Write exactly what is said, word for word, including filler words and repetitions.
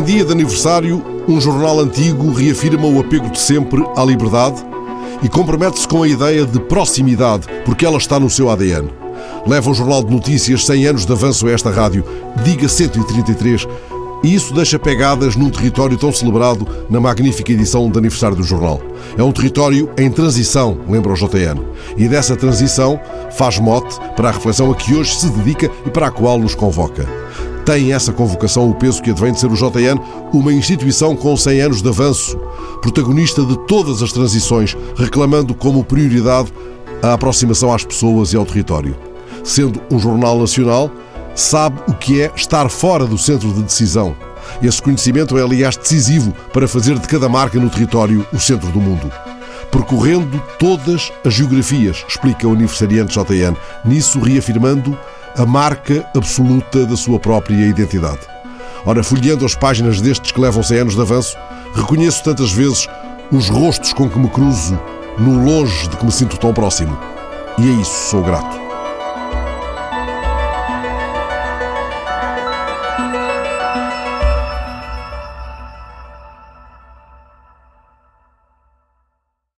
dia de aniversário, um jornal antigo reafirma o apego de sempre à liberdade e compromete-se com a ideia de proximidade, porque ela está no seu A D N. Leva o Jornal de Notícias cem anos de avanço a esta rádio, diga cento e trinta e três, e isso deixa pegadas num território tão celebrado na magnífica edição de aniversário do jornal. É um território em transição, lembra o J N, e dessa transição faz mote para a reflexão a que hoje se dedica e para a qual nos convoca. Tem essa convocação o peso que advém de ser o J N uma instituição com cem anos de avanço, protagonista de todas as transições, reclamando como prioridade a aproximação às pessoas e ao território. Sendo um jornal nacional, sabe o que é estar fora do centro de decisão. Esse conhecimento é, aliás, decisivo para fazer de cada marca no território o centro do mundo. Percorrendo todas as geografias, explica o aniversariante J N, nisso reafirmando a marca absoluta da sua própria identidade. Ora, folheando as páginas destes que levam cem anos de avanço, reconheço tantas vezes os rostos com que me cruzo no longe de que me sinto tão próximo. E a isso sou grato.